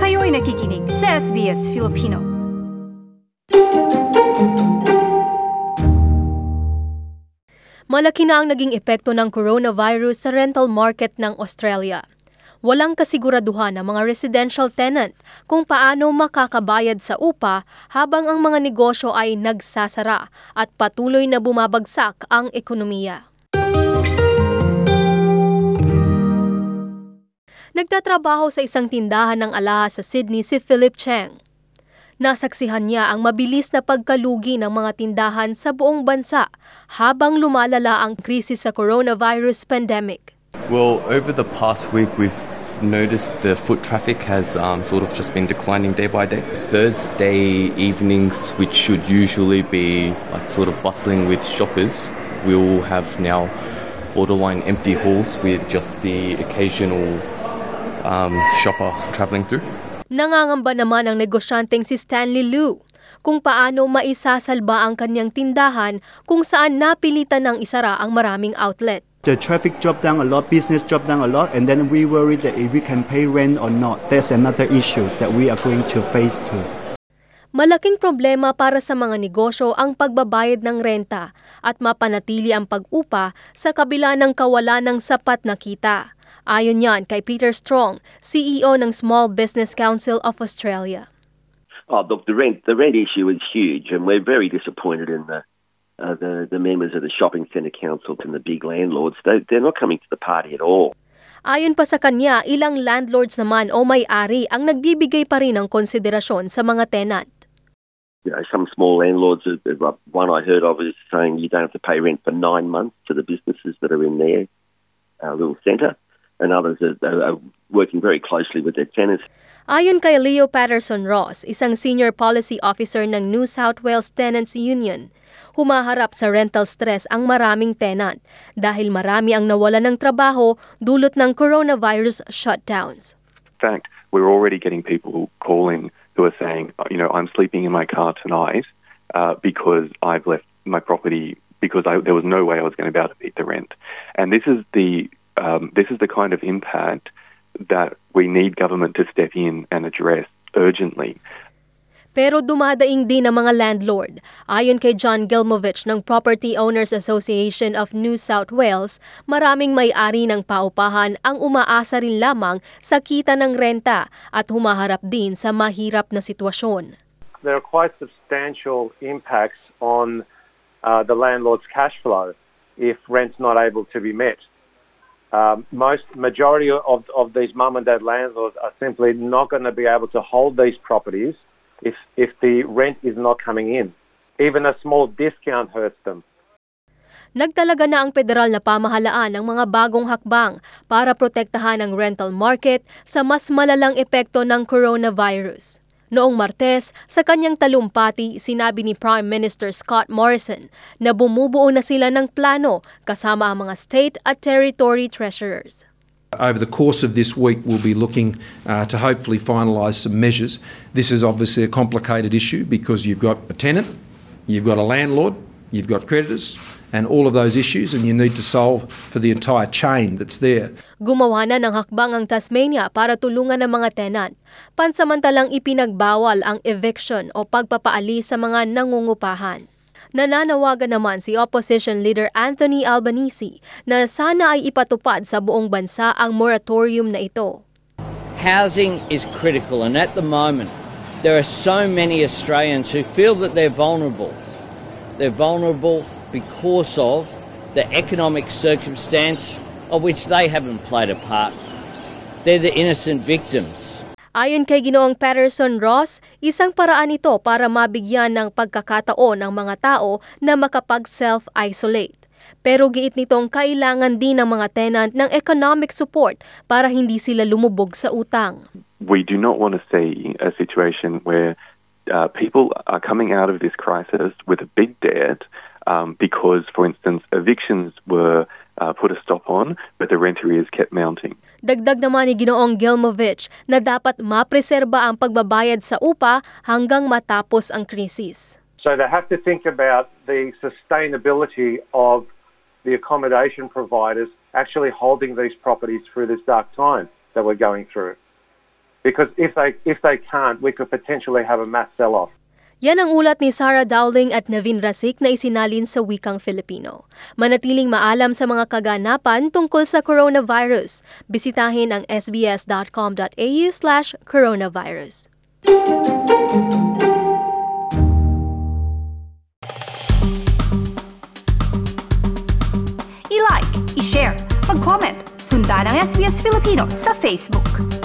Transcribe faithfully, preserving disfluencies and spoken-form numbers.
Kayo'y nakikinig sa S B S Filipino. Malaki na ang naging epekto ng coronavirus sa rental market ng Australia. Walang kasiguraduhan ng mga residential tenant kung paano makakabayad sa upa habang ang mga negosyo ay nagsasara at patuloy na bumabagsak ang ekonomiya. Nagtatrabaho sa isang tindahan ng alahas sa Sydney si Philip Cheng. Nasaksihan niya ang mabilis na pagkalugi ng mga tindahan sa buong bansa habang lumalala ang krisis sa coronavirus pandemic. Well, over the past week we've noticed the foot traffic has um, sort of just been declining day by day. Thursday evenings, which should usually be like sort of bustling with shoppers, we'll have now borderline empty halls with just the occasional um, shopper travelling through. Nangangamba naman ang negosyanteng si Stanley Liu kung paano maisasalba ang kanyang tindahan kung saan napilitan ng isara ang maraming outlet. The traffic dropped down a lot, business dropped down a lot, and then we worry that if we can pay rent or not. That's another issue that we are going to face too. Malaking problema para sa mga negosyo ang pagbabayad ng renta at mapanatili ang pag-upa sa kabila ng kawalan ng sapat na kita. Ayon yan kay Peter Strong, C E O ng Small Business Council of Australia. Oh, look, the rent the rent issue is huge, and we're very disappointed in the uh, the, the members of the shopping centre council and the big landlords. They, they're not coming to the party at all. Ayon pa sa kanya, ilang landlords naman o may-ari ang nagbibigay pa rin ng konsiderasyon sa mga tenant. You know, some small landlords, one I heard of is saying you don't have to pay rent for nine months to the businesses that are in their uh, little centre. And others are, are working very closely with their tenants. Ayon kay Leo Patterson-Ross, isang senior policy officer ng New South Wales Tenants Union, humaharap sa rental stress ang maraming tenant dahil marami ang nawalan ng trabaho dulot ng coronavirus shutdowns. In fact, we're already getting people calling who are saying, you know, I'm sleeping in my car tonight uh, because I've left my property because I, there was no way I was going to be able to pay the rent. And this is the Um, this is the kind of impact that we need government to step in and address urgently. Pero dumadaing din ang mga landlord. Ayon kay John Gilmovich ng Property Owners Association of New South Wales, maraming may-ari ng paupahan ang umaasa rin lamang sa kita ng renta at humaharap din sa mahirap na sitwasyon. There are quite substantial impacts on uh, the landlord's cash flow if rent's not able to be met. Um, most majority of of these mum and dad landlords are simply not going to be able to hold these properties if if the rent is not coming in. Even a small discount hurts them. Nagtalaga na ang federal na pamahalaan ng mga bagong hakbang para protektahan ang rental market sa mas malalang epekto ng coronavirus. Noong Martes, sa kanyang talumpati, sinabi ni Prime Minister Scott Morrison na bumubuo na sila ng plano kasama ang mga state at territory treasurers. Over the course of this week, we'll be looking uh, to hopefully finalise some measures. This is obviously a complicated issue because you've got a tenant, you've got a landlord, you've got creditors, and all of those issues, and you need to solve for the entire chain that's there. Gumawa na ng hakbang ang Tasmania para tulungan ang mga tenant. Pansamantalang ipinagbawal ang eviction o pagpapaalis sa mga nangungupahan. Nananawagan naman si Opposition Leader Anthony Albanese na sana ay ipatupad sa buong bansa ang moratorium na ito. Housing is critical, and at the moment there are so many Australians who feel that they're vulnerable. They're vulnerable because of the economic circumstance of which they haven't played a part. They're the innocent victims. Ayon kay Ginoong Patterson-Ross, isang paraan ito para mabigyan ng pagkakataon ng mga tao na makapag-self-isolate. Pero giit nitong kailangan din ng mga tenant ng economic support para hindi sila lumubog sa utang. We do not want to see a situation where uh, people are coming out of this crisis with a big debt Um, because, for instance, evictions were uh, put a stop on, but the rent arrears kept mounting. Dagdag naman ni Ginoong Gilmovich na dapat mapreserba ang pagbabayad sa upa hanggang matapos ang krisis. So they have to think about the sustainability of the accommodation providers actually holding these properties through this dark time that we're going through. because if they if they can't, we could potentially have a mass sell-off. Yan ang ulat ni Sarah Dowling at Navin Rasik na isinalin sa wikang Filipino. Manatiling maalam sa mga kaganapan tungkol sa coronavirus. Bisitahin ang sbs.com.au slash coronavirus. I-like, i-share, mag-comment, sundan ang S B S Filipino sa Facebook.